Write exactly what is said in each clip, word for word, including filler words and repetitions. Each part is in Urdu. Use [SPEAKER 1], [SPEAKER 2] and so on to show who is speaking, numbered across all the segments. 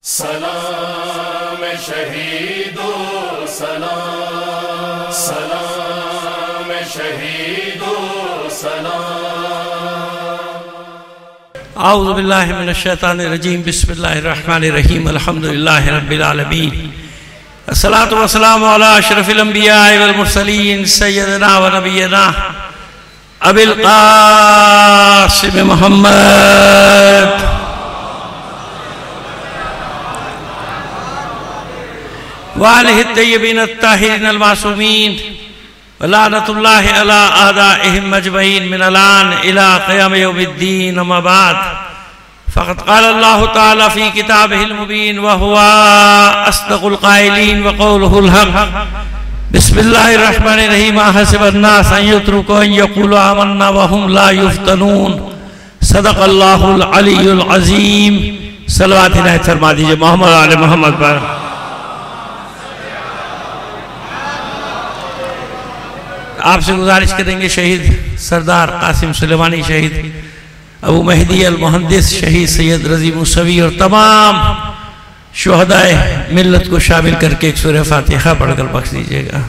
[SPEAKER 1] سلام شہیدو سلام سلام شہیدو سلام
[SPEAKER 2] اعوذ باللہ من الشیطان الرجیم بسم اللہ الرحمن الرحیم الحمدللہ رب العالمین الصلاة والسلام علی اشرف الانبیاء والمرسلین سیدنا و نبینا ابی القاسم محمد وآلہ الطیبین الطاہرین المعصومین ولعنت اللہ علی اعدائہم مجمعین من الان الى قیام یوم الدین اما بعد فقد قال اللہ تعالی فی کتابہ المبین وہو اصدق القائلین وقولہ الحق بسم اللہ الرحمن الرحیم حسب الناس ان یترکوا ان یقولوا آمنا وهم لا یفتنون صدق اللہ العلی العظیم صلوات عنایت فرما دیجئے محمد علی محمد پر آپ سے گزارش کریں گے شہید سردار قاسم سلیمانی شہید ابو مہدی المہندس شہید سید رضی موسوی اور تمام شہدائے ملت کو شامل کر کے ایک سورہ فاتحہ پڑھ کر بخش دیجئے گا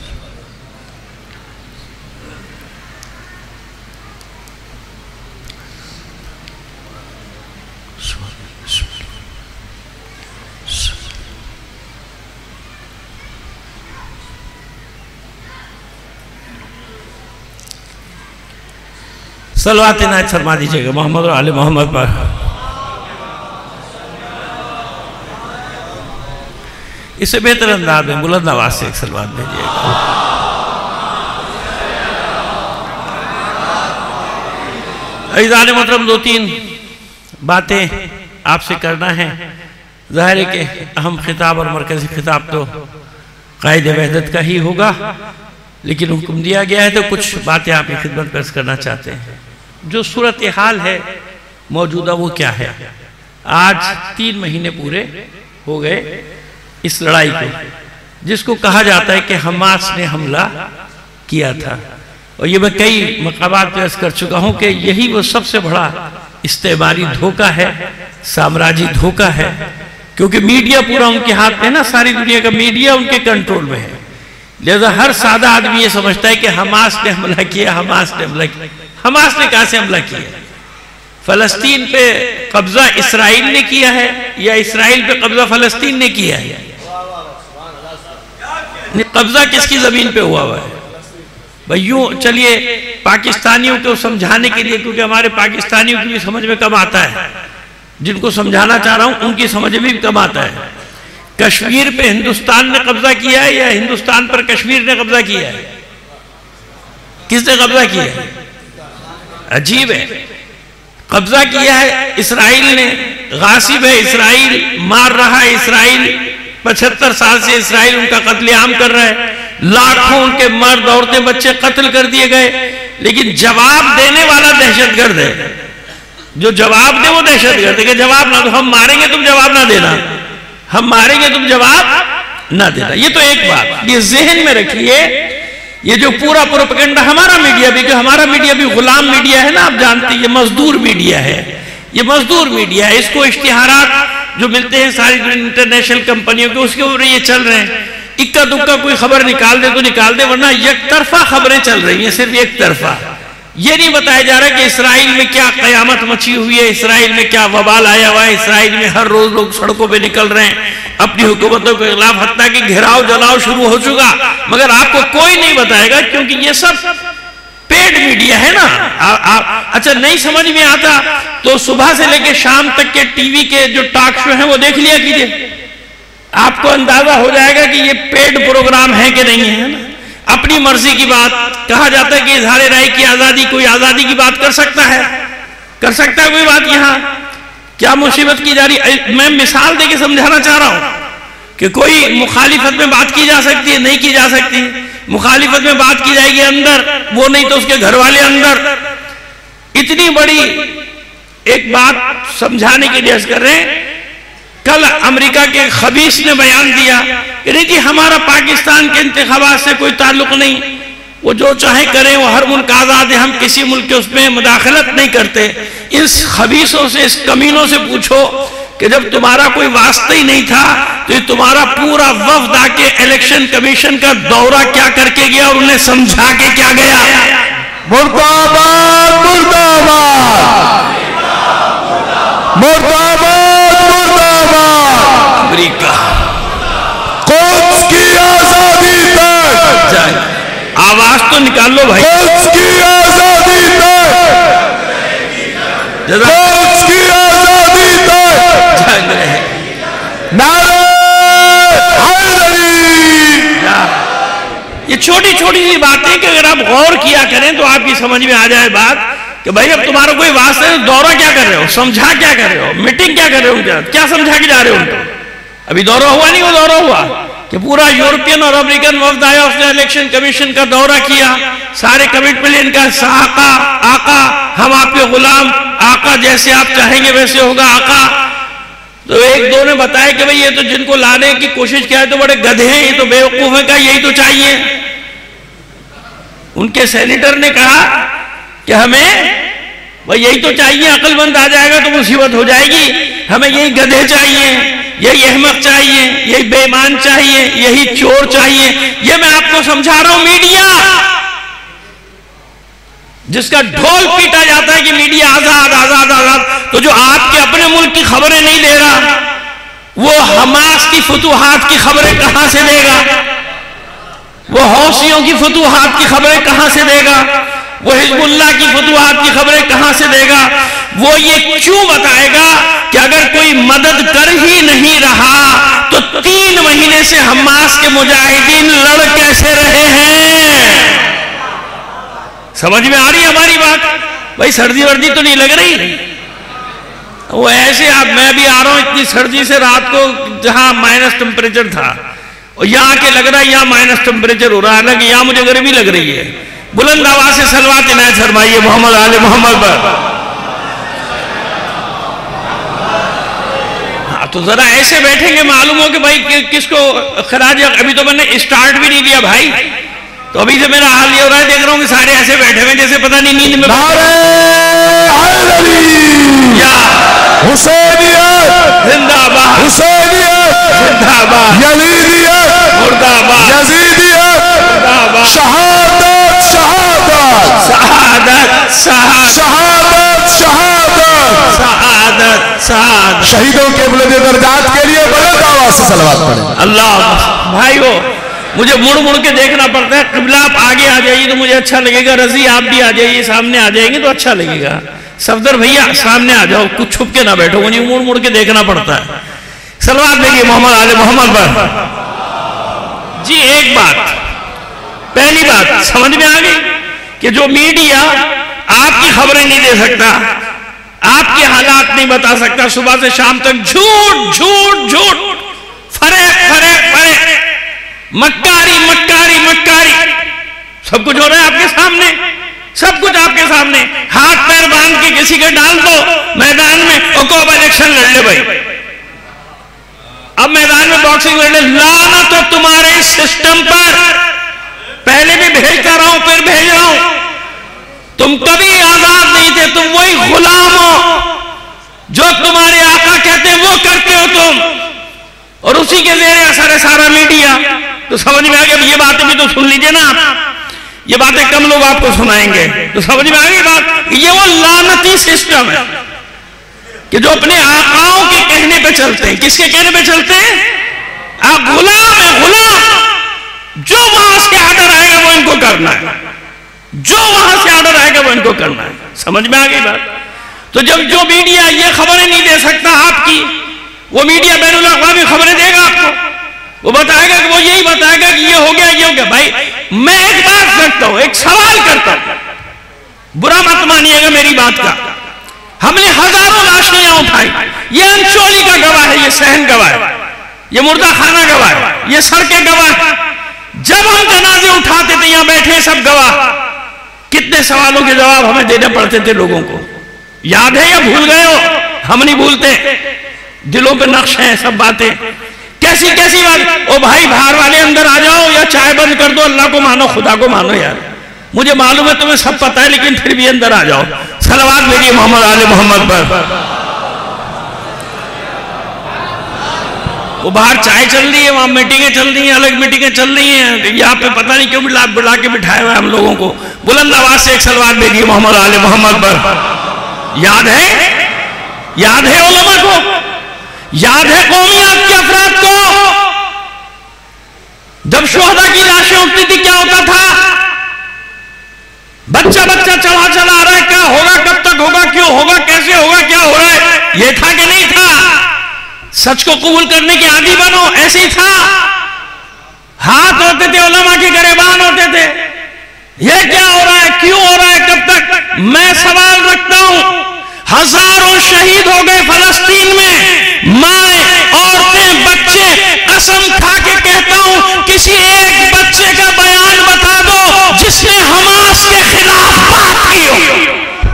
[SPEAKER 2] صلوات عنایت فرما دیجئے گا محمد و آل محمد پر اس سے بہتر انداز میں بلند آواز سے ایک صلوات بھیجئے گا عزیزان محترم دو تین باتیں آپ سے کرنا ہے ظاہر ہے کہ اہم خطاب اور مرکزی خطاب تو قائد وحدت کا ہی ہوگا لیکن حکم دیا گیا ہے تو کچھ باتیں آپ کی خدمت پیش کرنا چاہتے ہیں جو صورتحال ہے موجودہ وہ کیا ہے آج تین مہینے پورے ہو گئے اس لڑائی کو جس کو کہا جاتا ہے کہ حماس نے حملہ کیا تھا اور یہ میں کئی مقامات پہ عرض کر چکا ہوں کہ یہی وہ سب سے بڑا استعماری دھوکہ ہے سامراجی دھوکہ ہے کیونکہ میڈیا پورا ان کے ہاتھ میں نا ساری دنیا کا میڈیا ان کے کنٹرول میں ہے لہذا ہر سادہ آدمی یہ سمجھتا ہے کہ حماس نے حملہ کیا حماس نے حملہ کیا حماس نے کہاں سے حملہ کیا فلسطین پہ قبضہ اسرائیل نے کیا ہے یا اسرائیل پہ قبضہ فلسطین نے کیا ہے قبضہ کس کی زمین پہ ہوا ہوا ہے بھئی یوں چلیے پاکستانیوں کو سمجھانے کے لیے کیونکہ ہمارے پاکستانیوں کی بھی سمجھ میں کم آتا ہے جن کو سمجھانا چاہ رہا ہوں ان کی سمجھ میں بھی کم آتا ہے کشمیر پہ ہندوستان نے قبضہ کیا ہے یا ہندوستان پر کشمیر نے قبضہ کیا ہے کس نے قبضہ کیا ہے عجیب ہے قبضہ کیا ہے اسرائیل نے غاصب ہے اسرائیل مار رہا ہے اسرائیل پچھتر سال سے اسرائیل ان کا قتل عام کر رہا ہے لاکھوں ان کے مرد عورتیں بچے قتل کر دیے گئے لیکن جواب دینے والا دہشت گرد ہے جو جواب دے وہ دہشت گرد ہے کہ جواب نہ دو ہم ماریں گے تم جواب نہ دینا ہم ماریں گے تم جواب نہ دینا یہ تو ایک بات یہ ذہن میں رکھیے یہ جو پورا پروپیگنڈا ہمارا میڈیا بھی کہ ہمارا میڈیا بھی غلام میڈیا ہے نا آپ جانتے ہیں یہ مزدور میڈیا ہے یہ مزدور میڈیا ہے اس کو اشتہارات جو ملتے ہیں ساری انٹرنیشنل کمپنیوں کے اس کے اوپر یہ چل رہے ہیں اکا دکا کوئی خبر نکال دے تو نکال دے ورنہ یک طرفہ خبریں چل رہی ہیں صرف ایک طرفہ یہ نہیں بتایا جا رہا کہ اسرائیل میں کیا قیامت مچی ہوئی ہے اسرائیل میں کیا وبال آیا ہوا ہے اسرائیل میں ہر روز لوگ سڑکوں پہ نکل رہے ہیں اپنی حکومتوں کے خلاف حتیٰ کہ گھراؤ جلاؤ شروع ہو چکا مگر آپ کو کوئی نہیں بتائے گا کیونکہ یہ سب پیڈ میڈیا ہے نا اچھا نہیں سمجھ میں آتا تو صبح سے لے کے شام تک کے ٹی وی کے جو ٹاک شو ہیں وہ دیکھ لیا کیجئے آپ کو اندازہ ہو جائے گا کہ یہ پیڈ پروگرام ہے کہ نہیں ہے نا اپنی مرضی کی بات کہا جاتا ہے کہ اظہار رائے کی آزادی کوئی آزادی کی بات کر سکتا ہے کر سکتا ہے کوئی بات یہاں کیا مصیبت کی جا رہی میں مثال دے کے سمجھانا چاہ رہا ہوں کہ کوئی مخالفت میں بات کی جا سکتی ہے نہیں کی جا سکتی مخالفت میں بات کی جائے گی اندر وہ نہیں تو اس کے گھر والے اندر اتنی بڑی ایک بات سمجھانے کے لیے کر رہے ہیں کل امریکہ کے خبیث نے بیان دیا کہ نہیں جی ہمارا پاکستان کے انتخابات سے کوئی تعلق نہیں وہ جو چاہے کریں وہ ہر ملک آزاد ہے ہم کسی ملک کے اس میں مداخلت نہیں کرتے اس خبیثوں سے اس کمینوں سے پوچھو کہ جب تمہارا کوئی واسطہ ہی نہیں تھا تو یہ تمہارا پورا وفد آ کے الیکشن کمیشن کا دورہ کیا کر کے گیا اور انہیں سمجھا کے کیا گیا؟
[SPEAKER 3] مرد آباد، مرد آباد، مرد آباد، مرد آباد،
[SPEAKER 2] امریکہ
[SPEAKER 3] قدس کی آزادی تک،
[SPEAKER 2] جائے آواز تو نکال لو بھائی،
[SPEAKER 3] قدس کی آزادی تک، قدس کی آزادی تک،
[SPEAKER 2] جائے رہے
[SPEAKER 3] نعرہ حیدری۔
[SPEAKER 2] یہ چھوٹی چھوٹی سی باتیں کہ اگر آپ غور کیا کریں تو آپ کی سمجھ میں آ جائے بات کہ بھائی اب تمہارا کوئی واسطہ ہے، دورہ کیا کر رہے ہو، سمجھا کیا کر رہے ہو، میٹنگ کیا کر رہے ہو، کیا سمجھا کے جا رہے ہو ان کو؟ ابھی دورہ ہوا نہیں، وہ دورہ ہوا کہ پورا یورپین اور امریکن وفد آیا، اس نے الیکشن کمیشن کا دورہ کیا، سارے کمٹمنٹ ان کا، آقا آقا ہم آپ کے غلام، آقا جیسے آپ چاہیں گے ویسے ہوگا آقا۔ تو ایک دو نے بتایا کہ بھئی یہ تو جن کو لانے کی کوشش کیا ہے تو بڑے گدھے ہیں، یہ تو بیوقوف ہیں، کہا یہی تو چاہیے۔ ان کے سینیٹر نے کہا کہ ہمیں بھئی یہی تو چاہیے، عقل مند آ جائے گا تو مصیبت ہو جائے گی، ہمیں یہی گدھے چاہیے، یہی احمق چاہیے، یہی بے ایمان چاہیے، یہی چور چاہیے۔ یہ میں آپ کو سمجھا رہا ہوں، میڈیا جس کا ڈھول پیٹا جاتا ہے کہ میڈیا آزاد آزاد آزاد، تو جو آپ کے اپنے ملک کی خبریں نہیں دے رہا وہ حماس کی فتوحات کی خبریں کہاں سے دے گا؟ وہ حوثیوں کی فتوحات کی خبریں کہاں سے دے گا؟ وہ حزب اللہ کی فتوحات کی خبریں کہاں سے دے گا؟ وہ یہ کیوں بتائے گا کہ اگر کوئی مدد کر ہی نہیں رہا تو تین مہینے سے حماس کے مجاہدین لڑ کیسے رہے ہیں؟ سمجھ میں آ رہی ہے ہماری بات؟ بھائی سردی وردی تو نہیں لگ رہی؟ وہ ایسے آپ، میں بھی آ رہا ہوں اتنی سردی سے، رات کو جہاں مائنس ٹمپریچر تھا اور یہاں کے لگ رہا ہے یہاں مائنس ٹمپریچر ہو رہا ہے، حالانکہ یہاں مجھے گرمی لگ رہی ہے۔ بلند آواز سے صلوات عنایت فرمائیے محمد آل محمد پر۔ ہاں تو ذرا ایسے بیٹھیں گے معلوم ہو کہ بھائی کس کو خراج، ابھی تو میں نے اسٹارٹ بھی نہیں دیا بھائی، تو ابھی سے میرا حال یہ ہو رہا ہے، دیکھ رہا ہوں کہ سارے ایسے بیٹھے ہوئے جیسے پتہ نہیں نیند میں۔
[SPEAKER 3] نعرہ حیدری،
[SPEAKER 2] یا
[SPEAKER 3] حسینیت
[SPEAKER 2] زندہ باد،
[SPEAKER 3] حسینیت
[SPEAKER 2] زندہ باد،
[SPEAKER 3] یزیدیت
[SPEAKER 2] مردہ باد،
[SPEAKER 3] یزیدیت،
[SPEAKER 2] مردہ باد،
[SPEAKER 3] شہادت شہادت
[SPEAKER 2] سعادت سعادت
[SPEAKER 3] شہادت شہادت
[SPEAKER 2] سعادت سعادت۔
[SPEAKER 3] شہیدوں کے بلند درجات کے لیے بلند آواز سے صلوات پڑھیں۔
[SPEAKER 2] اللہ بھائیو، مجھے مڑ مڑ کے دیکھنا پڑتا ہے، قبلہ آپ آگے آ جائیے تو مجھے اچھا لگے گا، رضی آپ بھی آ جائیے، سامنے آ جائیں گے تو اچھا لگے گا، صفدر بھیا سامنے آ جاؤ، کچھ چھپ کے نہ بیٹھو، مجھے مڑ مڑ کے دیکھنا پڑتا ہے۔ صلوات دیکھیے محمد آل محمد پر۔ جی ایک بات، پہلی بات سمجھ میں آ گئی کہ جو میڈیا آپ کی خبریں نہیں دے سکتا، آپ کے حالات نہیں بتا سکتا، صبح سے شام تک جھوٹ جھوٹ جھوٹ، فریب فریب فریب، مکاری مکاری مکاری، سب کچھ ہو رہا ہے آپ کے سامنے، سب کچھ آپ کے سامنے، ہاتھ پیر باندھ کے کسی کے ڈال دو میدان میں، اور کو اب الیکشن لڑ لے بھائی، اب میدان میں باکسنگ لڑ لے، لعنت ہو تمہارے اس سسٹم پر، پہلے بھی بھیجتا رہا ہوں پھر بھیج رہا ہوں، تم کبھی آزاد نہیں تھے، تم وہی غلام ہو، جو تمہارے آقا کہتے ہیں وہ کرتے ہو تم، اور اسی کے زیر اثر ہے سارا میڈیا۔ تو سمجھ میں آ گیا، یہ باتیں بھی تو سن لیجئے نا آپ، یہ باتیں کم لوگ آپ کو سنائیں گے، تو سمجھ میں آ گئی بات، یہ وہ لعنتی سسٹم ہے کہ جو اپنے آقاؤں کے کہنے پہ چلتے ہیں۔ کس کے کہنے پہ چلتے ہیں؟ آپ غلام ہیں، غلام، جو وہاں سے آرڈر آئے گا وہ ان کو کرنا ہے، جو وہاں سے آرڈر آئے گا وہ ان کو کرنا ہے۔ سمجھ میں آ گئی بات؟ تو جب جو میڈیا یہ خبریں نہیں دے سکتا آپ کی، وہ میڈیا بین الاقوامی خبریں دے گا آپ کو، وہ بتائے گا کہ وہ یہی بتائے گا کہ یہ ہو گیا یہ ہو گیا۔ بھائی میں ایک بات کرتا ہوں، ایک سوال کرتا ہوں، برا مت مانیے گا میری بات کا، ہم نے ہزاروں لاشیاں اٹھائی، یہ انچولی کا گواہ ہے، یہ سہن گواہ ہے، یہ مردہ خانہ گواہ ہے، یہ سڑکیں گواہ ہے، جب ہم جنازے اٹھاتے تھے یہاں بیٹھے سب گواہ، کتنے سوالوں کے جواب ہمیں دینے پڑتے تھے لوگوں کو، یاد ہے یا بھول گئے ہو؟ ہم نہیں بھولتے، دلوں پہ نقش ہیں سب باتیں، کیسی کیسی بات۔ او بھائی باہر والے اندر آ جاؤ یا چائے بند کر دو، اللہ کو مانو خدا کو مانو یار، مجھے معلوم ہے تمہیں سب پتہ ہے لیکن پھر بھی اندر آ جاؤ۔ صلوات بھیجیے محمد آل محمد پر۔ وہ باہر چائے چل رہی ہے، وہاں میٹنگیں چل رہی ہیں، الگ میٹنگیں چل رہی ہیں، یہاں پہ پتہ نہیں کیوں بلا بلا کے بٹھائے ہوئے ہم لوگوں کو. بلند آواز سے ایک صلوات بھیجیے محمد آل محمد پر. یاد ہے یاد ہے علماء کو، یاد ہے قومیات کے افراد کو، جب شہداء کی لاشیں اٹھتی تھی کیا ہوتا تھا؟ بچہ بچہ چلا چلا آ رہا ہے، کیا ہوگا، کب تک ہوگا، کیوں ہوگا، کیسے ہوگا، کیا ہو رہا ہے؟ یہ تھا کہ نہیں تھا؟ سچ کو قبول کرنے کے عادی بنو، ایسے ہی تھا. ہاتھ ہوتے تھے، علماء کے گریبان ہوتے تھے. یہ کیا ہو رہا ہے، کیوں ہو رہا ہے، کب تک؟ میں سوال رکھتا ہوں، ہزاروں شہید ہو گئے فلسطین میں، مائیں، عورتیں، بچے، قسم کھا کے کہتا ہوں کسی ایک بچے کا بیان بتا دو جس نے حماس کے خلاف بات کی ہو.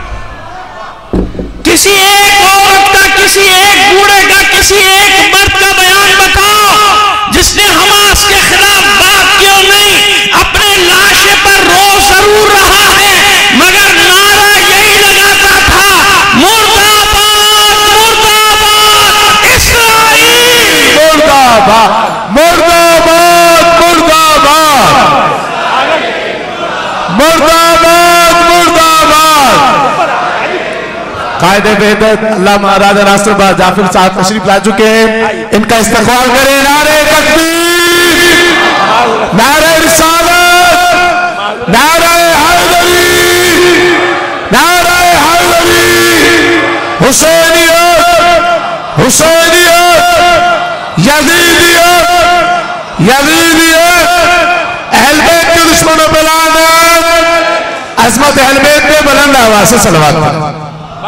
[SPEAKER 2] کسی ایک عورت کا، کسی ایک بوڑھے کا، کسی ایک مرد کا بیان بتاؤ جس نے حماس کے خلاف بات کی ہو. نہیں، اپنے لاشے پر رو ضرور رہا ہے مگر نعرہ یہی لگاتا تھا، مردہ آباد، مردہ آباد اسرائیل،
[SPEAKER 3] مردہ آباد، مردہ آباد، مردہ آباد، مردہ آباد، مردہ آباد. قائد وحدت علامہ راجہ ناصر باز جعفر صاحب تشریف لا چکے ہیں، ان کا استقبال کریں. نعرہ تکبیر، نعرہ رسالت، نعرہ حیدری، نعرہ حیدری، حسینیت، حسینیت، یزیدیت، یزیدیت، اہل بیت کے دشمنوں پہ لعنت. عظمت اہل بیت پہ بلند آواز سے صلوات پڑھیں.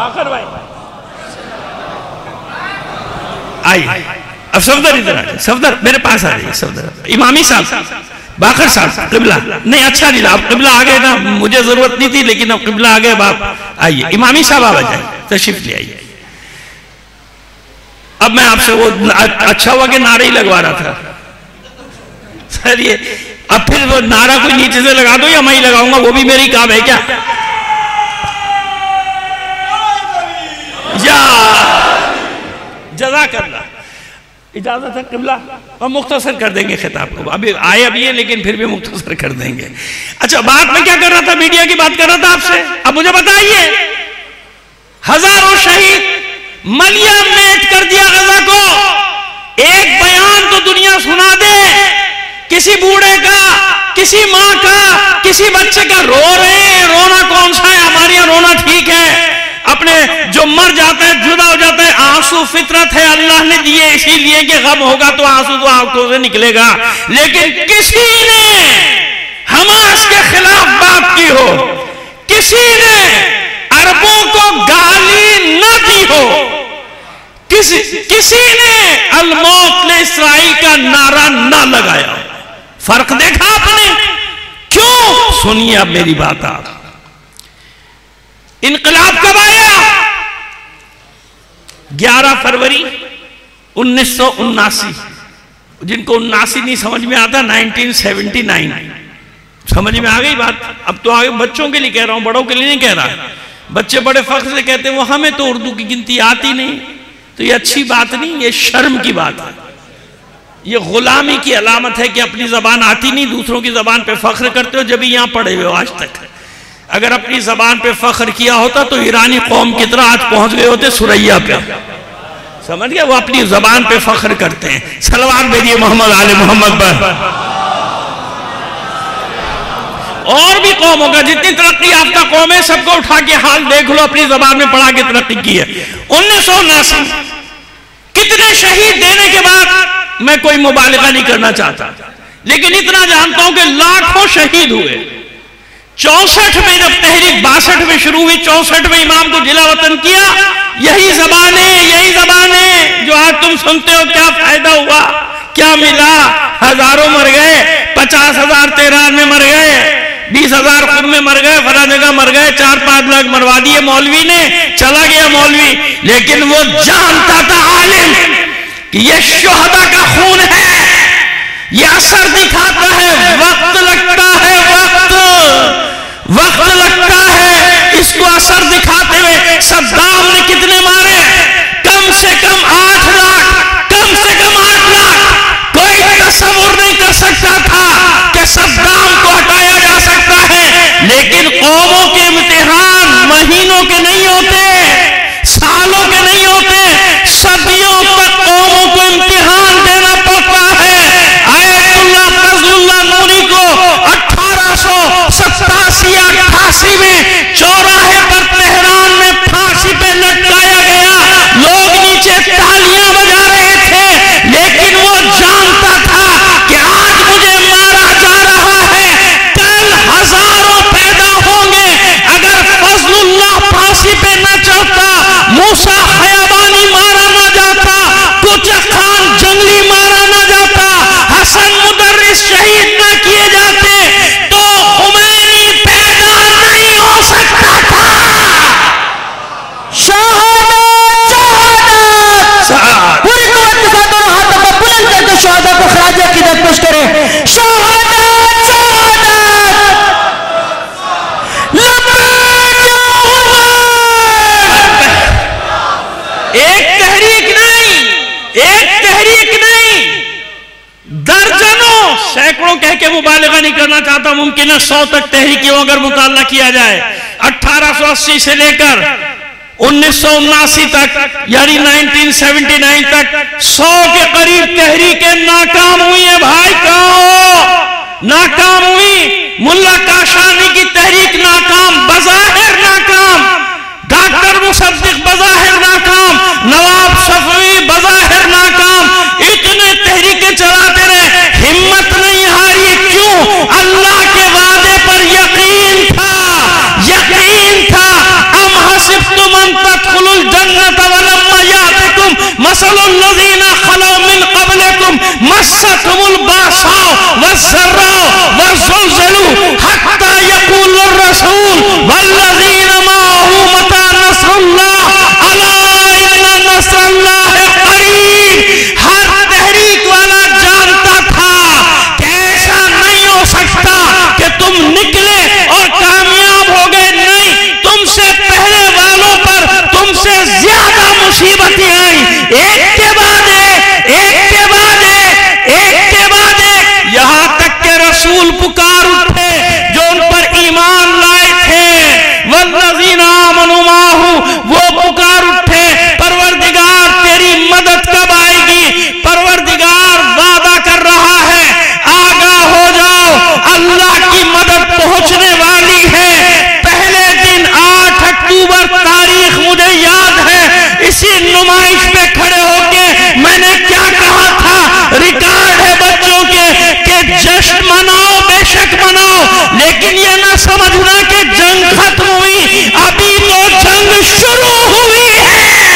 [SPEAKER 2] آئی اب صفدر ادھر آ جائے، صفدر میرے پاس آ رہی ہے. صفدر امامی صاحب، باقر صاحب، قبلہ نہیں اچھا نہیں، اب قبلہ آ گئے نا، مجھے ضرورت نہیں تھی لیکن اب قبلہ آ گئے. باپ آئیے، امامی صاحب آ جائے، تشریف لے آئیے. اب میں آپ سے وہ اچھا ہوا کہ نعرہ ہی لگوا رہا تھا سر. یہ اب پھر وہ نعرہ کوئی نیچے سے لگا دو یا میں ہی لگاؤں گا، وہ بھی میری کام ہے کیا؟ یا جزاک اللہ. اجازت ہے قبلہ، ہم مختصر کر دیں گے خطاب کو. ابھی آئے ابھی ہے لیکن پھر بھی مختصر کر دیں گے. اچھا، بات میں کیا کر رہا تھا؟ میڈیا کی بات کر رہا تھا آپ سے. اب مجھے بتائیے، ہزاروں شہید، ملیا میٹ کر دیا غزہ کو. ایک بیان تو دنیا سنا دے کسی بوڑھے کا، کسی ماں کا، کسی بچے کا. رو رہے ہیں، رونا کون سا ہے؟ ہمارے یہاں رونا ٹھیک ہے. اپنے جو مر جاتا ہے، جدا ہو جاتا ہے، آنسو فطرت ہے، اللہ نے دیے اسی لیے کہ غم ہوگا تو آنسو تو آنکھوں سے نکلے گا. لیکن کسی نے حماس کے خلاف بات کی ہو، کسی نے عربوں کو گالی نہ دی ہو، کسی کسی نے الموت لاسرائیل کا نعرہ نہ لگایا. فرق دیکھا آپ نے؟ کیوں؟ سنیے اب میری بات. آپ انقلاب کب آیا؟ گیارہ فروری انیس سو اناسی. جن کو اناسی نہیں سمجھ میں آتا، نائنٹین سیونٹی نائن. سمجھ میں آ گئی بات؟ اب تو آگے بچوں کے لیے کہہ رہا ہوں، بڑوں کے لیے نہیں کہہ رہا. بچے بڑے فخر سے کہتے ہیں وہ ہمیں تو اردو کی گنتی آتی نہیں. تو یہ اچھی بات نہیں، یہ شرم کی بات ہے. یہ غلامی کی علامت ہے کہ اپنی زبان آتی نہیں، دوسروں کی زبان پہ فخر کرتے ہو. جب یہاں پڑھے ہوئے ہو آج تک. اگر اپنی زبان پہ فخر کیا ہوتا تو ایرانی قوم کی طرح آج پہنچ گئے ہوتے سریا پہ. سمجھ گئے؟ وہ اپنی زبان پہ فخر کرتے ہیں. صلوات بھیجیے محمد آل محمد پر. اور بھی قوموں کا جتنی ترقی یافتہ قوم ہے سب کو اٹھا کے حال دیکھ لو، اپنی زبان میں پڑھا کے ترقی کی ہے. انیس سو اناسی کتنے شہید دینے کے بعد میں کوئی مبالغہ نہیں کرنا چاہتا، لیکن اتنا جانتا ہوں کہ لاکھوں شہید ہوئے. چونسٹھ میں جب تحریک باسٹھ میں شروع ہوئی، چونسٹھ میں امام کو جلا وطن کیا. یہی زبانیں یہی زبانیں جو آج تم سنتے ہو. کیا فائدہ ہوا؟ کیا ملا؟ ہزاروں مر گئے، پچاس ہزار تیران میں مر گئے، بیس ہزار خود میں مر گئے، فلاں جگہ مر گئے، چار پانچ لاکھ مروا دیے مولوی نے، چلا گیا مولوی. لیکن وہ جانتا تھا عالم کہ یہ شہداء کا خون ہے، یہ اثر دکھاتا ہے. وقت لگتا ہے، وقت وقت لگتا ہے. اس کو اثر دکھاتے ہوئے صدام نے کتنے مارے؟ کم سے کم آٹھ لاکھ کم سے کم آٹھ لاکھ سینکڑوں کہہ کے مبالغہ نہیں کرنا چاہتا، ممکن ہے سو تک تحریکوں اگر مطالعہ کیا جائے، اٹھارہ سو اسی سے لے کر انیس سو اناسی تک یعنی نائنٹین سیونٹی نائن تک سو کے قریب تحریکیں ناکام ہوئی ہیں بھائی، کہو ناکام ہوئی۔ ملا کاشانی کی تحریک ناکام، بظاہر ناکام، ڈاکٹر مصدق بظاہر ناکام، نواب صفوی بظاہر ناکام، اتنے تحریکیں چلاتے رہے، ہمت نہیں ہاری، کیوں؟ اللہ کے وعدے پر یقین تھا، یقین تھا۔ ام حسبتم ان تدخلوا الجنة ولما يأتكم مثل الذين خلوا من قبلكم مستهم البأساء والضراء وزلزلوا حتى يقول الرسول والذين معه متى نصر الله ألا إن نصر الله قريب۔ ہر تحریک والا جانتا تھا کہ ایسا نہیں ہو سکتا کہ تم نکلے اور کامیاب ہو گئے، نہیں، تم سے پہلے والوں پر تم سے زیادہ مصیبتیں آئیں، ایک کے بعد ایک، ایک کے بعد ایک، ایک کے بعد ایک، یہاں تک کہ رسول پکار اٹھے جو ان پر ایمان لائے تھے، والذین آمنوا معہ، وہ پکار اٹھے، پروردگار تیری مدد کب آئے گی؟ پروردگار وعدہ کر رہا ہے آگاہ ہو جاؤ، اللہ کی مدد پہنچنے والی ہے۔ پہلے دن آٹھ اکتوبر تاریخ مجھے یاد ہے، اسی نمائش پہ کھڑے ہو کے میں نے کیا کہا تھا، ریکارڈ ہے بچوں کے کہ جشن مناؤ، بے شک مناؤ، لیکن یہ نہ سمجھنا کہ جنگ ختم ہوئی، ابھی تو جنگ شروع ہوئی ہے۔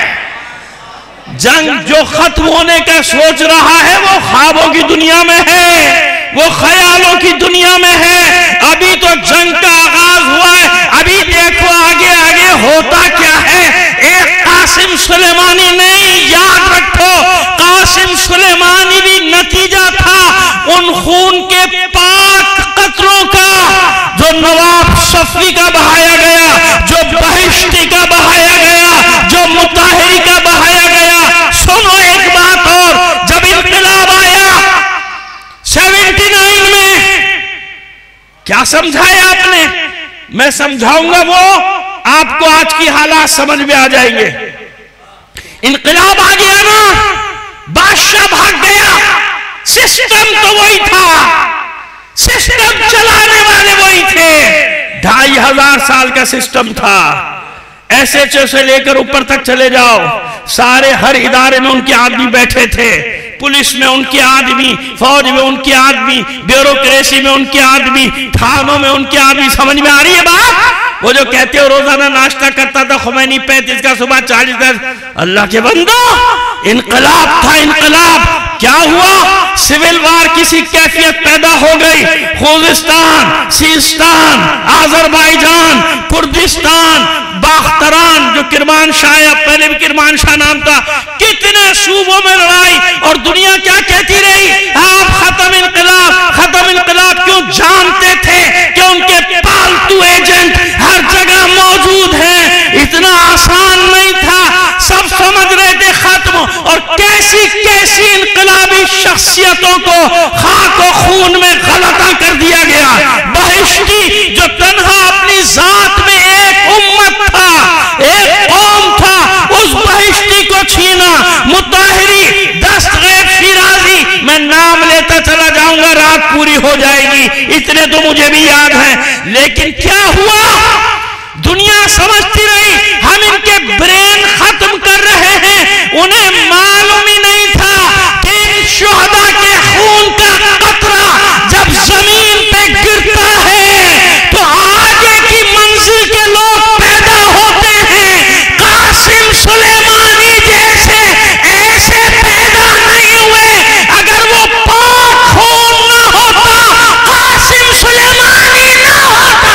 [SPEAKER 2] جنگ جو ختم ہونے کا سوچ رہا ہے وہ خوابوں کی دنیا میں ہے، وہ خیالوں کی دنیا میں ہے، ابھی تو جنگ کا آغاز ہوا ہے۔ ابھی دیکھو آگے آگے ہوتا کیا ہے۔ ایک قاسم سلیمانی نہیں، یاد رکھو قاسم سلیمانی بھی نتیجہ تھا ان خون کے پاک قطروں کا جو نواب صفوی کا بہایا گیا، جو بہشتی کا بہایا گیا، جو مطہری کا بہایا گیا۔ سنو ایک بات اور، جب انقلاب آیا سیونٹی نائن میں، کیا سمجھایا آپ نے؟ میں سمجھاؤں گا، وہ آپ کو آج کی حالات سمجھ میں آ جائیں گے۔ انقلاب آ گیا نا، بادشاہ بھاگ گیا، سسٹم تو وہی تھا، سسٹم چلانے والے وہی تھے، ڈھائی ہزار سال کا سسٹم تھا۔ ایس ایچ او سے لے کر اوپر تک چلے جاؤ، سارے ہر ادارے میں ان کے آدمی بیٹھے تھے، پولیس میں ان کے آدمی، فوج میں ان کے آدمی، بیوروکریسی میں ان کے آدمی، تھانوں میں ان کے آدمی۔ سمجھ میں آ رہی ہے بات؟ وہ جو کہتے ہو روزانہ ناشتہ کرتا تھا خمینی پینتیس کا، صبح چالیس کا، اللہ کے بندو انقلاب تھا، انقلاب۔ کیا ہوا؟ سول وار کسی کیفیت پیدا ہو گئی، Khuzestan, Sistan, Azerbaijan, Kurdistan, Bakhtaran جو کرمان شاہ ہے، پہلے بھی کرمان شاہ نام تھا، کتنے صوبوں میں لڑائی، اور دنیا کیا کہتی رہی؟ آپ ختم انقلاب، ختم انقلاب، کیوں؟ جانتے تھے کہ ان کے پالتو ایجنٹ ہر جگہ موجود ہیں۔ اتنا آسان نہیں تھا، سب سمجھ رہے تھے ختم، اور کیسی کیسی انقلابی شخصیتوں کو خاک و خون میں غلطہ کر دیا گیا۔ بہشتی جو تنہا اپنی ذات میں ایک امت تھا، ایک قوم تھا، اس بہشتی کو چھینا۔ مطہری، دستغیب شیرازی، میں نام لیتا چلا جاؤں گا، رات پوری ہو جائے گی، اتنے تو مجھے بھی یاد ہیں۔ لیکن کیا ہوا؟ دنیا سمجھتی رہی ہم ان کے برین ختم کر رہے ہیں، انہیں معلوم ہی نہیں تھا کہ ان شہداء کے خون کا قطرہ جب زمین پہ گرتا ہے تو آگے کی منزل کے لوگ پیدا ہوتے ہیں۔ قاسم سلیمانی جیسے ایسے پیدا نہیں ہوئے، اگر وہ پاک خون نہ ہوتا قاسم سلیمانی نہ ہوتا۔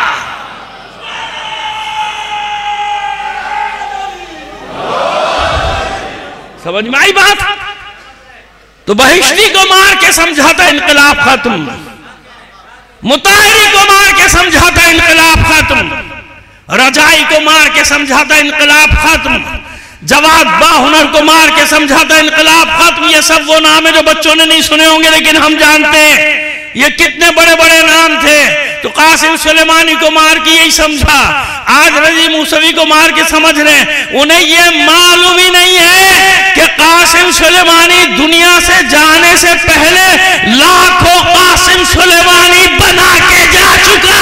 [SPEAKER 2] سمجھ میں آئی بات؟ تو بہشتی کو مار کے سمجھاتا انقلاب ختم، مطہری کو مار کے سمجھاتا انقلاب ختم، رجائی کو مار کے سمجھاتا انقلاب ختم، جواد باہنر کو مار کے سمجھاتا انقلاب ختم. یہ سب وہ نام ہے جو بچوں نے نہیں سنے ہوں گے لیکن ہم جانتے ہیں. یہ کتنے بڑے بڑے نام تھے. تو قاسم سلیمانی کو مار کے یہی سمجھا. آج رضی موسوی کو مار کے سمجھ رہے ہیں. انہیں یہ معلوم ہی نہیں ہے کہ قاسم سلیمانی دنیا سے جانے سے پہلے لاکھوں قاسم سلیمانی بنا کے جا چکا.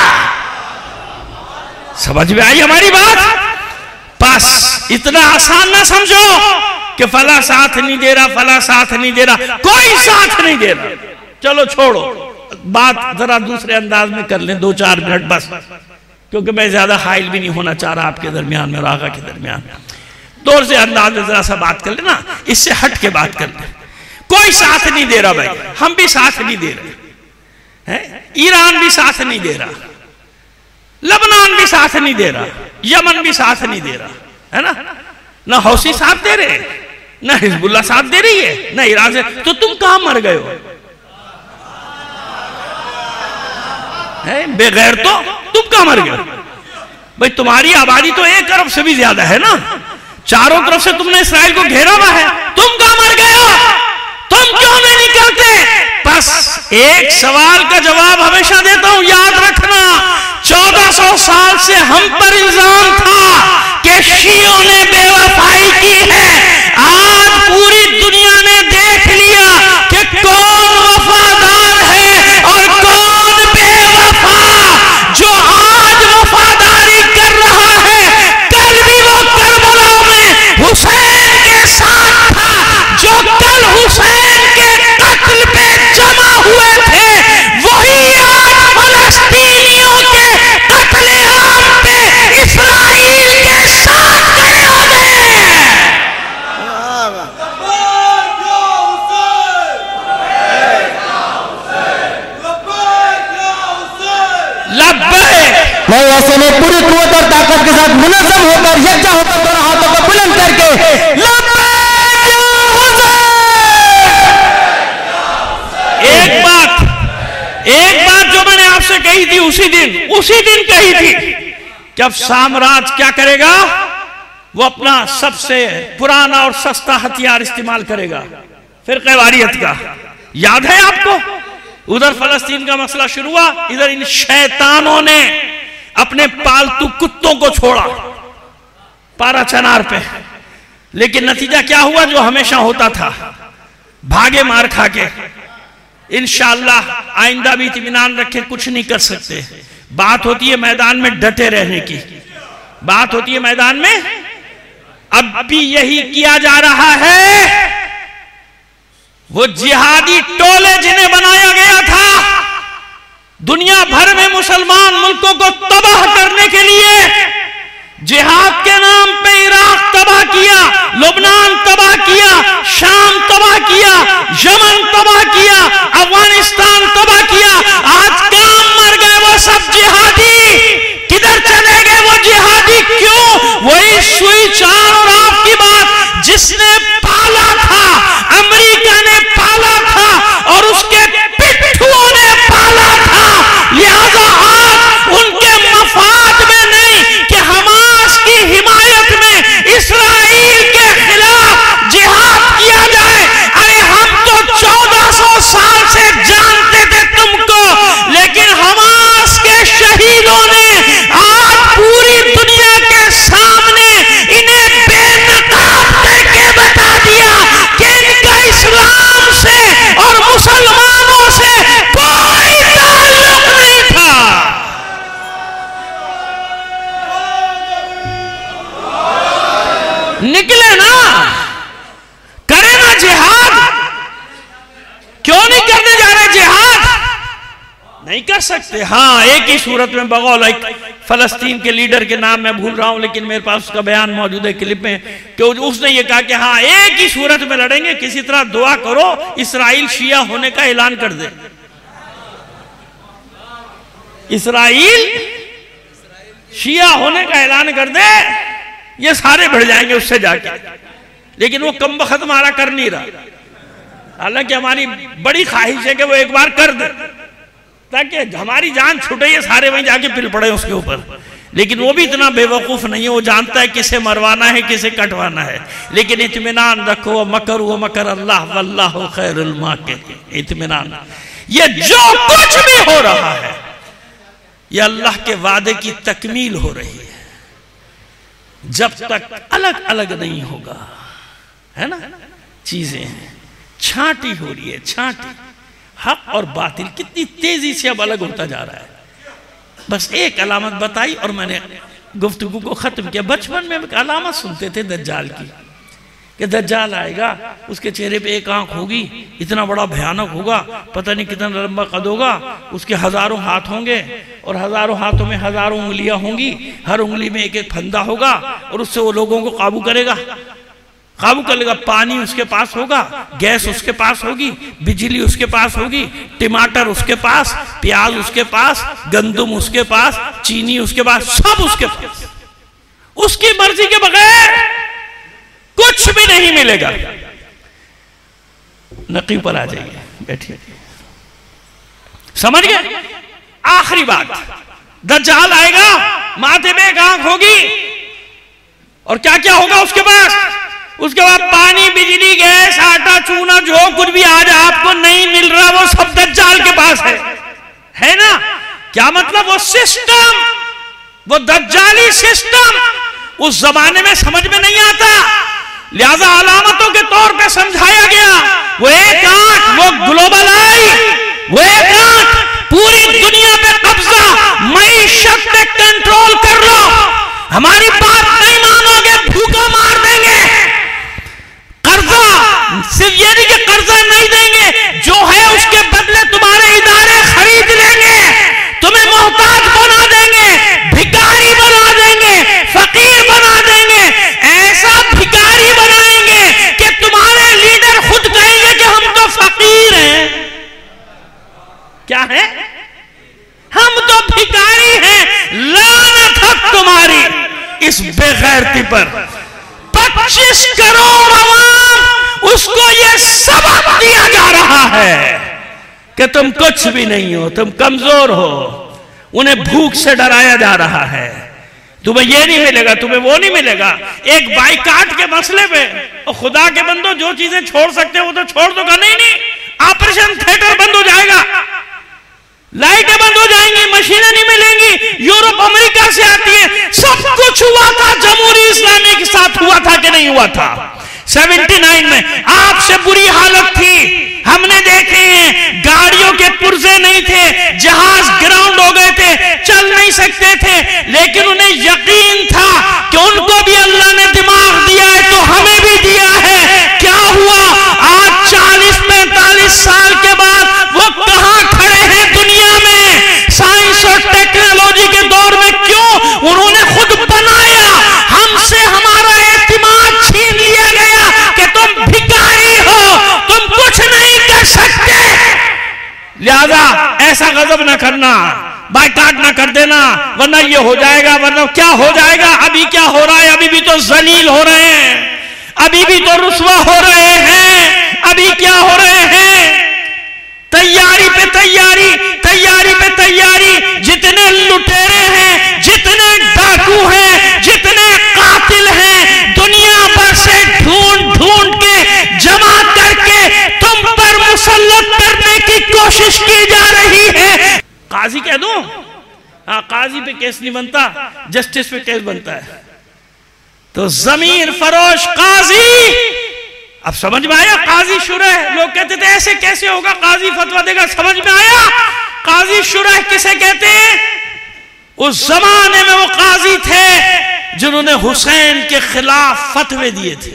[SPEAKER 2] سمجھ میں آئی ہماری بات؟ بس اتنا آسان نہ سمجھو کہ فلاں ساتھ نہیں دے رہا فلاں ساتھ نہیں دے رہا. کوئی ساتھ نہیں دے رہا. چلو چھوڑو بات ذرا دوسرے انداز میں کر لیں دو چار منٹ بس, کیونکہ میں زیادہ حائل بھی نہیں ہونا چاہ رہا آپ کے درمیان میں اور آقا کے درمیان. دور سے انداز میں ذرا سا بات کر لیں نا, اس سے ہٹ کے بات کر لیں. کوئی ساتھ نہیں دے رہا بھائی, ہم بھی ساتھ نہیں دے رہے, ایران بھی ساتھ نہیں دے رہا, لبنان بھی ساتھ نہیں دے رہا, یمن بھی ساتھ نہیں دے رہا ہے نا. نہ حوثی ساتھ دے رہے, نہ حزب اللہ ساتھ دے رہی ہے, نہ ایران سے. تو تم کہاں مر گئے ہو بے غیر؟ تو تم کہاں مر گئے بھائی؟ تمہاری آبادی تو ایک ارب سے بھی زیادہ ہے نا, چاروں طرف سے تم نے اسرائیل کو گھیرا ہوا ہے. تم کہاں مر گئے ہو؟ تم کیوں نہیں نکلتے؟ بس ایک سوال کا جواب ہمیشہ دیتا ہوں, یاد رکھنا. چودہ سو سال سے ہم پر الزام تھا کہ شیعوں نے بے وفائی کی ہے. آج پوری دنیا نے دیکھ لیا کہ کون وفادار ہے اور کون بے وفا. جو آج وفاداری کر رہا ہے کل بھی وہ کربلا میں حسین کے ساتھ تھا. جو کل حسین کے قتل پہ جمع ہوئے تھے وہی آج فلسطینیوں کے قتل عام پہ اسرائیل کے ساتھ کھڑے ہو گئے.
[SPEAKER 4] میں ایسے میں پوری قوت اور طاقت کے ساتھ منظم ہو کر یکجا ہو کر دونوں ہاتھوں کو بلند کر کے
[SPEAKER 2] ایک بات ایک بات جو میں نے آپ سے کہی تھی اسی دن اسی دن کہی تھی کہ اب سامراج کیا کرے گا؟ وہ اپنا سب سے پرانا اور سستا ہتھیار استعمال کرے گا, فرقہ واریت کا. یاد ہے آپ کو؟ ادھر فلسطین کا مسئلہ شروع ہوا, ادھر ان شیطانوں نے اپنے پالتو کتوں کو چھوڑا پارا چنار پہ. لیکن نتیجہ کیا ہوا جو ہمیشہ ہوتا تھا, بھاگے مار کھا کے. انشاءاللہ آئندہ بھی اطمینان رکھے, کچھ نہیں کر سکتے. بات ہوتی ہے میدان میں ڈٹے رہنے کی, بات ہوتی ہے میدان میں. اب بھی یہی کیا جا رہا ہے. وہ جہادی ٹولے جنہیں بنایا گیا تھا دنیا بھر میں مسلمان ملکوں کو تباہ کرنے کے لیے, جہاد کے نام پہ عراق تباہ کیا, لبنان تباہ کیا, شام تباہ کیا, یمن تباہ کیا, افغانستان تباہ کیا. آج کام مر گئے وہ سب جہادی. کدھر چلے گئے وہ جہادی؟ کیوں؟ وہی سوئی چار اور آپ کی بات جس نے پالا تھا, امریکہ نے پالا تھا اور اس کے پٹھوں نے پالا تھا. لہذا آج ان کے مفاد میں نہیں کہ حماس کی حمایت میں اسرائیل کے خلاف جہاد کیا جائے. ارے ہم تو چودہ سو سال سے جانتے تھے تم کو, لیکن حماس کے شہیدوں نے آج پوری دنیا کے سامنے انہیں بے نقاب کر کے بتا دیا کہ ان کا اسلام سے اور مسلمانوں سے کوئی تعلق نہیں تھا. نکلے نا, کرے نا جہاد. کیوں نہیں کرنے جا رہے جہاد؟ نہیں کر سکتے. ہاں ایک ہی صورت میں بغول, ایک فلسطین کے لیڈر کے نام میں بھول رہا ہوں لیکن میرے پاس اس کا بیان موجود ہے کلپ میں, کہ اس نے یہ کہا کہ ہاں ایک ہی صورت میں لڑیں گے, کسی طرح دعا کرو اسرائیل شیعہ ہونے کا اعلان کر دے. اسرائیل شیعہ ہونے کا اعلان کر دے, یہ سارے بڑھ جائیں گے اس سے جا کے. لیکن وہ کم بخت ہمارا کر نہیں رہا, حالانکہ ہماری بڑی خواہش ہے کہ وہ ایک بار کر دے تاکہ ہماری جان چھوٹے, یہ سارے وہیں جا کے پل پڑے اس کے اوپر. لیکن وہ بھی اتنا بے وقوف نہیں ہے، وہ جانتا ہے کسے مروانا ہے کسے کٹوانا ہے، لیکن اطمینان رکھو مکر و مکر اللہ واللہ خیر الماکرین، اطمینان، یہ جو کچھ بھی ہو رہا ہے یہ اللہ کے وعدے کی تکمیل ہو رہی ہے، جب تک الگ الگ نہیں ہوگا، ہے نا، چیزیں ہیں، چھانٹی ہو رہی ہے، چھانٹی، حق اور باطل کتنی تیزی سے اب الگ ہوتا جا رہا ہے۔ بس ایک علامت بتائی اور میں نے گفتگو کو ختم کیا۔ بچپن میں ایک علامت سنتے تھے دجال کی، کہ دجال آئے گا، اس کے چہرے پہ ایک آنکھ ہوگی، اتنا بڑا بھیانک ہوگا، پتہ نہیں کتنا لمبا قد ہوگا، اس کے ہزاروں ہاتھ ہوں گے اور ہزاروں ہاتھوں میں ہزاروں انگلیاں ہوں گی، ہر انگلی میں ایک ایک پھندا ہوگا اور اس سے وہ لوگوں کو قابو کرے گا، قابو کر لے گا۔ پانی اس کے پاس ہوگا، گیس اس کے پاس ہوگی، بجلی اس کے پاس ہوگی، ٹماٹر اس کے پاس، پیاز اس کے پاس، گندم اس کے پاس، چینی اس کے پاس، سب اس کے پاس، اس کی مرضی کے بغیر کچھ بھی نہیں ملے گا۔ نقیب پر آ جائیے، بیٹھیے، سمجھ گئے؟ آخری بات، دجال آئے گا، ماتھے میں ایک آنکھ ہوگی اور کیا کیا ہوگا اس کے پاس؟ اس کے بعد پانی، بجلی، گیس، آٹا، چونا، جو کچھ بھی آج آپ کو نہیں مل رہا وہ سب دجال کے پاس ہے، ہے نا؟ کیا مطلب؟ وہ سسٹم، وہ دجالی سسٹم اس زمانے میں سمجھ میں نہیں آتا، لہذا علامتوں کے طور پہ سمجھایا گیا۔ وہ ایک آنکھ، وہ گلوبل آئی، وہ ایک آنکھ پوری دنیا پہ قبضہ، معیشت پہ کنٹرول کر لو، ہماری بات نہیں مانو گے بھوکا مار دیں گے، قرضہ صرف یہ نہیں کہ قرضہ نہیں دیں گے، جو ہے اس کے بدلے تمہارے ادارے خرید لیں گے، تمہیں محتاج بنا دیں گے، بھکاری بنا دیں گے، فقیر بنا دیں گے، ایسا بھکاری بنائیں گے کہ تمہارے لیڈر خود کہیں گے کہ ہم تو فقیر ہیں۔ کیا ہے؟ ہم تو بھکاری ہیں۔ لعنت حق تمہاری اس بے غیرتی پر۔ پچیس کروڑ عوام اس کو یہ سبق دیا جا رہا ہے کہ تم کچھ بھی نہیں ہو، تم کمزور ہو، انہیں بھوک سے ڈرایا جا رہا ہے، تمہیں یہ نہیں ملے گا، تمہیں وہ نہیں ملے گا۔ ایک بائیکاٹ کے مسئلے پہ خدا کے بندو جو چیزیں چھوڑ سکتے ہیں وہ تو چھوڑ دو گا، نہیں نہیں، آپریشن تھیٹر بند ہو جائے گا، لائٹیں بند ہو جائیں گی، مشینیں نہیں ملیں گی، یورپ امریکہ سے آتی ہے، سب کچھ ہوا تھا جمہوری اسلامی کے ساتھ، ہوا تھا کہ نہیں ہوا تھا؟ سیونٹی نائن میں آپ سے بری حالت تھی، ہم نے دیکھے ہیں، گاڑیوں کے پرزے نہیں تھے، جہاز گراؤنڈ ہو گئے تھے، چل نہیں سکتے تھے، لیکن انہیں یقین تھا کہ ان کو بھی اللہ نے دماغ دیا ہے تو ہمیں بھی دیا ہے۔ کیا ہوا؟ آج چالیس پینتالیس سال کے بعد وہ کہاں کھڑے ہیں دنیا میں؟ سائنس اور ٹیکنالوجی کے دور میں۔ کیوں؟ انہوں نے خود بنایا، ہم سے ہمارا اعتماد چھین لیا گیا کہ تم بھکاری ہو، تم کچھ نہیں کر سکتے، لہذا ایسا غضب نہ کرنا، بائیکاٹ نہ کر دینا، ورنہ یہ ہو جائے گا، ورنہ کیا ہو جائے گا؟ ابھی کیا ہو رہا ہے؟ ابھی بھی تو ذلیل ہو رہے ہیں، ابھی بھی تو رسوا ہو رہے ہیں، ابھی کیا ہو رہے ہیں؟ تیاری پہ تیاری، تیاری پہ تیاری، جتنے لٹیرے ہیں، جتنے ڈاکو ہیں، جتنے قاتل ہیں، دنیا بھر سے ڈھونڈ ڈھونڈ کے جمع کر کے تم پر مسلط کرنے کی کوشش کی جا رہی ہے۔ قاضی کہہ دوں؟ ہاں، قاضی پہ کیس نہیں بنتا، جسٹس پہ کیس بنتا ہے۔ تو ضمیر فروش قاضی، اب سمجھ میں آیا؟ قاضی شرح، لوگ کہتے تھے ایسے کیسے ہوگا، قاضی فتویٰ دے گا، سمجھ میں آیا؟ قاضی شرح کسے کہتے ہیں؟ اس زمانے میں وہ قاضی تھے جنہوں نے حسین کے خلاف فتوے دیے تھے۔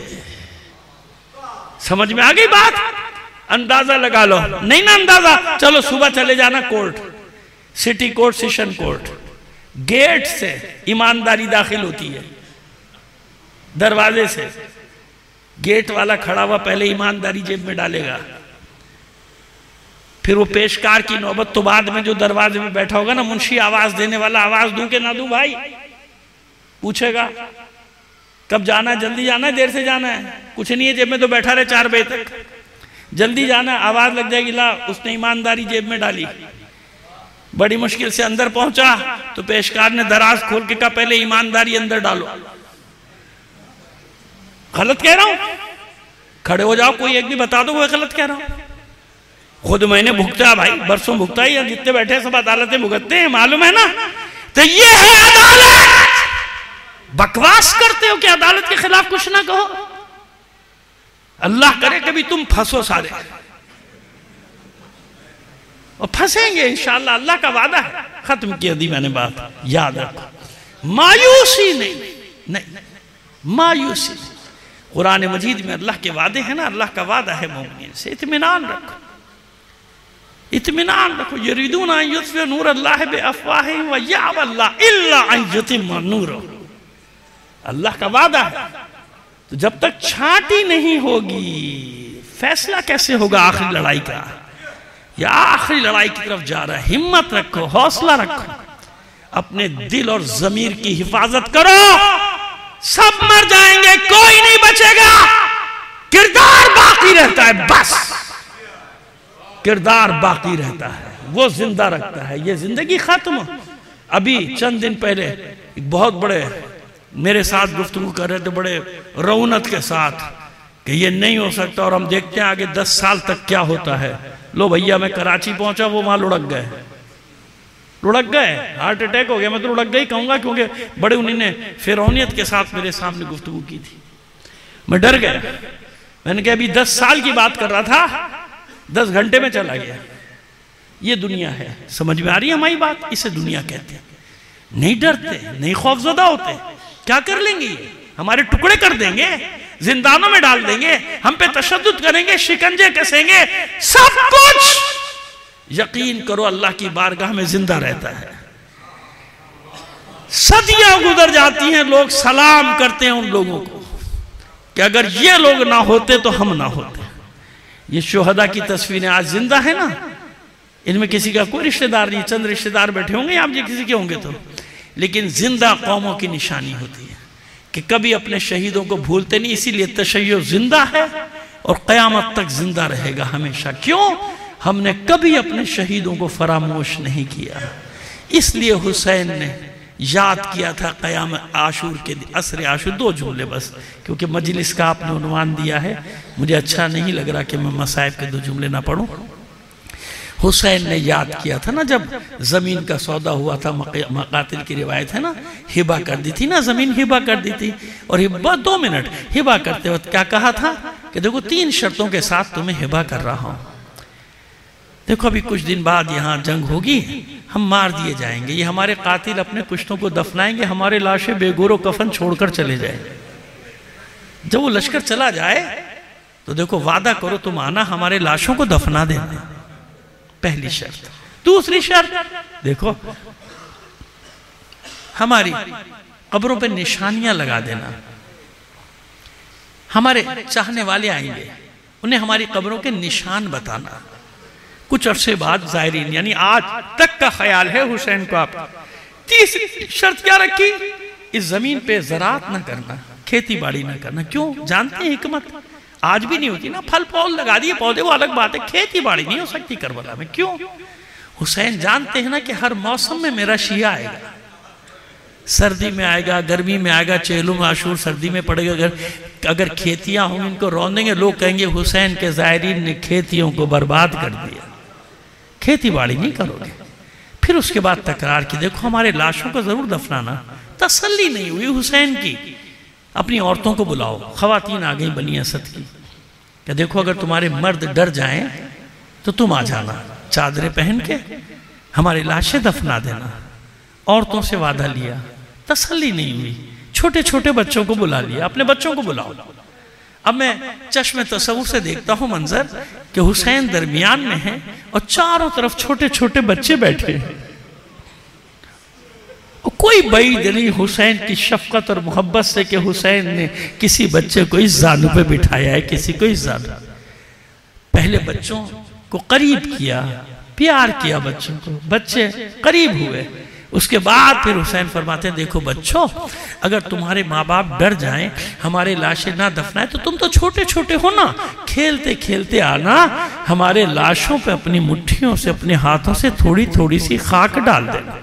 [SPEAKER 2] سمجھ میں آگئی بات؟ اندازہ لگا لو، نہیں نا اندازہ؟ چلو صبح چلے جانا court, city court, session court, gate سے ایمانداری داخل ہوتی ہے، دروازے سے گیٹ والا کھڑا ہوا پہلے ایمانداری جیب میں ڈالے گا، پھر وہ پیشکار کی نوبت تو بعد میں جو دروازے میں بیٹھا ہوگا نا منشی، آواز دینے والا، آواز دوں کہ نہ دوں بھائی، پوچھے گا کب جانا ہے، جلدی جانا ہے، دیر سے جانا ہے، کچھ نہیں ہے جیب میں تو بیٹھا رہے چار بجے تک، جلدی جانا ہے، آواز لگ جائے گی، لا اس نے ایمانداری جیب میں ڈالی، بڑی مشکل سے اندر پہنچا تو پیشکار نے دراز کھول کے کہا پہلے ایمانداری اندر ڈالو. غلط کہہ رہا ہوں؟ کھڑے ہو جاؤ، کوئی ایک بھی بتا دو وہ غلط کہہ رہا ہوں. خود میں نے بھگتا بھائی، برسوں بھگتا ہی، جتنے بیٹھے سب عدالتیں بھگتتے ہیں، معلوم ہے نا. تو یہ ہے عدالت. بکواس کرتے ہو کہ عدالت کے خلاف کچھ نہ کہو. اللہ کرے کبھی تم پھنسو سارے، اور پھنسیں گے انشاءاللہ، اللہ کا وعدہ ہے. ختم کیا دی میں نے بات، یاد رکھو. مایوسی نہیں، نہیں مایوسی نہیں. قرآن مجید میں اللہ کے وعدے ہیں نا، اللہ کا وعدہ ہے مومنین سے. اطمینان رکھو، اطمینان رکھو. یریدون ان یطفئوا نور اللہ بافواہہم ویأبی اللہ الا ان یتم نورہ. اللہ کا وعدہ ہے. تو جب تک چھانٹی نہیں ہوگی، فیصلہ کیسے ہوگا آخری لڑائی کا؟ یا آخری لڑائی کی طرف جا رہا ہے. ہمت رکھو، حوصلہ رکھو، اپنے دل اور ضمیر کی حفاظت کرو. سب مر جائیں گے، کوئی نہیں بچے گا. کردار باقی رہتا ہے، بس کردار باقی رہتا ہے، وہ زندہ رکھتا ہے. یہ زندگی ختم. ابھی چند دن پہلے ایک بہت بڑے میرے ساتھ گفتگو کر رہے تھے بڑے رونت کے ساتھ کہ یہ نہیں ہو سکتا، اور ہم دیکھتے ہیں آگے دس سال تک کیا ہوتا ہے. لو بھئیہ میں کراچی پہنچا، وہ وہاں لڑک گئے لڑک گئے ہارٹ اٹیک ہو گیا. میں تو لڑک گئی کہوں گا، کیونکہ بڑے انہیں نے فرعونیت کے ساتھ میرے سامنے گفتگو کی تھی. میں ڈر گیا. میں نے کہا ابھی دس سال کی بات کر رہا تھا، دس گھنٹے میں چلا گیا. یہ دنیا ہے. سمجھ میں آ رہی ہے ہماری بات؟ اسے دنیا کہتے ہیں. نہیں ڈرتے، نہیں خوفزدہ ہوتے. کیا کر لیں گے؟ ہمارے ٹکڑے کر دیں گے، زندانوں میں ڈال دیں گے، ہم پہ تشدد کریں گے، شکنجے کسیں گے، سب کچھ. یقین کرو اللہ کی بارگاہ میں زندہ رہتا ہے. صدیاں گزر جاتی ہیں، لوگ سلام کرتے ہیں ان لوگوں کو کہ اگر یہ لوگ نہ ہوتے تو ہم نہ ہوتے. یہ شہداء کی تصویریں آج زندہ ہیں نا، ان میں کسی کا کوئی رشتہ دار نہیں. چند رشتہ دار بیٹھے ہوں گے، آپ یہ کسی کے ہوں گے تو، لیکن زندہ قوموں کی نشانی ہوتی ہے کہ کبھی اپنے شہیدوں کو بھولتے نہیں. اسی لیے تشیع زندہ ہے اور قیامت تک زندہ رہے گا ہمیشہ. کیوں؟ ہم نے کبھی اپنے شہیدوں کو فراموش نہیں کیا. اس لیے حسین نے یاد کیا تھا قیام عاشور کے عصر عاشور. دو جملے بس، کیونکہ مجلس کا آپ نے عنوان دیا ہے، مجھے اچھا نہیں لگ رہا کہ میں مصائب کے دو جملے نہ پڑھوں. حسین نے یاد کیا تھا نا جب زمین کا سودا ہوا تھا، مقاتل کی روایت ہے نا، ہبہ کر دی تھی نا، زمین ہبہ کر دی تھی. اور ہبہ دو منٹ ہبہ کرتے وقت کیا کہا تھا کہ دیکھو تین شرطوں کے ساتھ تمہیں ہبہ کر رہا ہوں. دیکھو ابھی کچھ دن بعد یہاں جنگ ہوگی، ہم مار دیے جائیں گے. یہ ہمارے قاتل اپنے کشتوں کو دفنائیں گے، ہمارے لاشیں بے گور و کفن چھوڑ کر چلے جائیں. جب وہ لشکر چلا جائے تو دیکھو وعدہ کرو تم آنا، ہمارے لاشوں کو دفنا دینا. پہلی شرط. دوسری شرط دیکھو، ہماری قبروں پہ نشانیاں لگا دینا. ہمارے چاہنے والے آئیں گے، انہیں ہماری قبروں کے نشان بتانا. کچھ عرصے بعد زائرین، یعنی آج تک کا خیال ہے حسین کو آپ. تیسری شرط کیا رکھی؟ اس زمین پہ زراعت نہ کرنا، کھیتی باڑی نہ کرنا. کیوں؟ جانتے ہیں حکمت؟ آج بھی نہیں ہوتی نا، پھل پھول لگا دیے پودے، وہ الگ بات ہے، کھیتی باڑی نہیں ہو سکتی کربلا میں. کیوں؟ حسین جانتے ہیں نا کہ ہر موسم میں میرا شیعہ آئے گا. سردی میں آئے گا، گرمی میں آئے گا. چہلم عاشور سردی میں پڑے گا. اگر اگر کھیتیاں ہوں ان کو رون گے، لوگ کہیں گے حسین کے زائرین نے کھیتیوں کو برباد کر دیا. کھیتی باڑی نہیں کرو گے. پھر اس کے بعد تکرار کی، دیکھو ہمارے لاشوں کو ضرور دفنانا. تسلی نہیں ہوئی حسین کی. اپنی عورتوں کو بلاؤ. خواتین آ گئی بنی اسد کی کہ دیکھو اگر تمہارے مرد ڈر جائیں تو تم آ جانا چادریں پہن کے، ہماری لاشیں دفنا دینا. عورتوں سے وعدہ لیا، تسلی نہیں ہوئی. چھوٹے چھوٹے بچوں کو بلا لیا، اپنے بچوں کو بلاؤ. اب میں چشم تصور سے دیکھتا ہوں منظر کہ حسین درمیان میں ہیں اور چاروں طرف چھوٹے چھوٹے بچے بیٹھے ہیں. کوئی بعید نہیں حسین کی شفقت اور محبت سے کہ حسین نے کسی بچے کو اس زانو پہ بٹھایا ہے، کسی کو اس زانو. پہلے بچوں کو قریب کیا، پیار کیا بچوں کو، بچے قریب ہوئے. اس کے بعد پھر حسین فرماتے ہیں دیکھو بچوں، اگر تمہارے ماں باپ ڈر جائیں، ہمارے لاشیں نہ دفنائیں، تو تم تو چھوٹے چھوٹے ہو نا، کھیلتے کھیلتے آنا، ہمارے لاشوں پہ اپنی مٹھیوں سے اپنے ہاتھوں سے تھوڑی تھوڑی سی خاک ڈال دینا.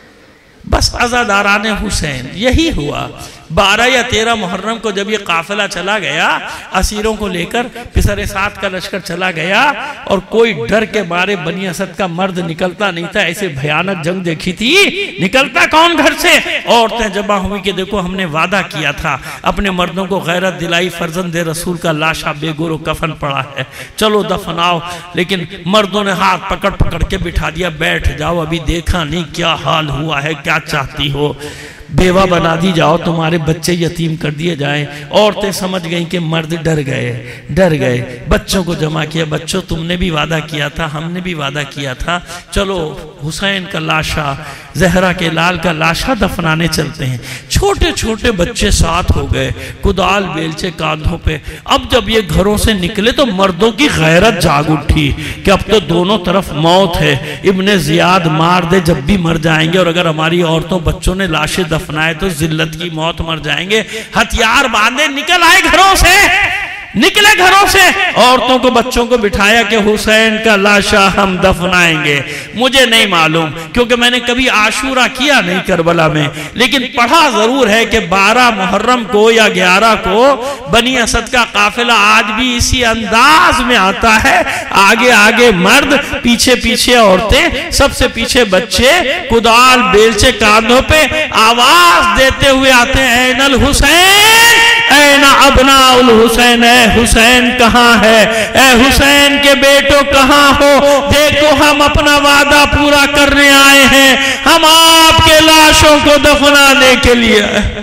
[SPEAKER 2] بس عزاداران حسین یہی ہوا. بارہ یا تیرہ محرم کو جب یہ قافلہ چلا گیا اسیروں کو لے کر، پسر سعد کا لشکر چلا گیا، اور کوئی ڈر کے مارے بنی اسد کا مرد نکلتا نہیں تھا. ایسے بھیانک جنگ دیکھی تھی، نکلتا کون گھر سے؟ عورتیں جمع ہوئی کہ دیکھو ہم نے وعدہ کیا تھا، اپنے مردوں کو غیرت دلائی، فرزند رسول کا لاشا بے گور و کفن پڑا ہے، چلو دفناؤ. لیکن مردوں نے ہاتھ پکڑ پکڑ کے بٹھا دیا، بیٹھ جاؤ، ابھی دیکھا نہیں کیا حال ہوا ہے، کیا چاہتی ہو؟ بیوہ بنا دی جاؤ، تمہارے بچے یتیم کر دیے جائیں. عورتیں سمجھ گئیں کہ مرد ڈر گئے ڈر گئے بچوں کو جمع کیا. بچوں تم نے بھی وعدہ کیا تھا، ہم نے بھی وعدہ کیا تھا، چلو حسین کا لاشا، زہرہ کے لال کا لاشا دفنانے چلتے ہیں. چھوٹے چھوٹے بچے ساتھ ہو گئے، کدال بیلچے کاندھوں پہ. اب جب یہ گھروں سے نکلے تو مردوں کی غیرت جاگ اٹھی کہ اب تو دونوں طرف موت ہے. ابن زیاد مار دے جب بھی مر جائیں گے، اور اگر ہماری عورتوں بچوں نے لاشیں دفنائے تو ذلت کی موت مر جائیں گے. ہتھیار باندھے نکل آئے گھروں سے، نکلے گھروں سے، عورتوں کو بچوں کو بٹھایا کہ حسین کا لاشا ہم دفنائیں گے. مجھے نہیں معلوم کیونکہ میں نے کبھی عاشورہ کیا نہیں کربلا میں، لیکن پڑھا ضرور ہے کہ بارہ محرم کو یا گیارہ کو بنی اسد کا قافلہ آج بھی اسی انداز میں آتا ہے. آگے آگے مرد، پیچھے پیچھے عورتیں، سب سے پیچھے بچے، کدال بیلچے کاندھوں پہ، آواز دیتے ہوئے آتے ہیں، این الحسین، این ابناء الحسین، اے حسین کہاں ہے؟ اے حسین کے بیٹوں کہاں ہو؟ دیکھو ہم اپنا وعدہ پورا کرنے آئے ہیں، ہم آپ کے لاشوں کو دفنانے کے لیے.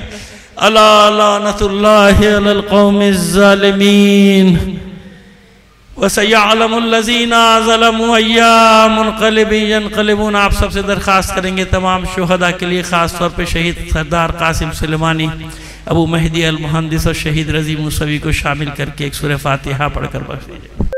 [SPEAKER 2] الا لعنت اللہ علی القوم الظالمین وَسَيَعْلَمُ الَّذِينَ ظَلَمُوا أَيَّا مُنْقَلِبٍ يَنْقَلِبُونَ. آپ سب سے درخواست کریں گے تمام شہداء کے لیے، خاص طور پہ شہید سردار قاسم سلیمانی، ابو مہدی المہندس اور شہید رضی موسوی کو شامل کر کے ایک سورہ فاتحہ پڑھ کر بخش دیجئے.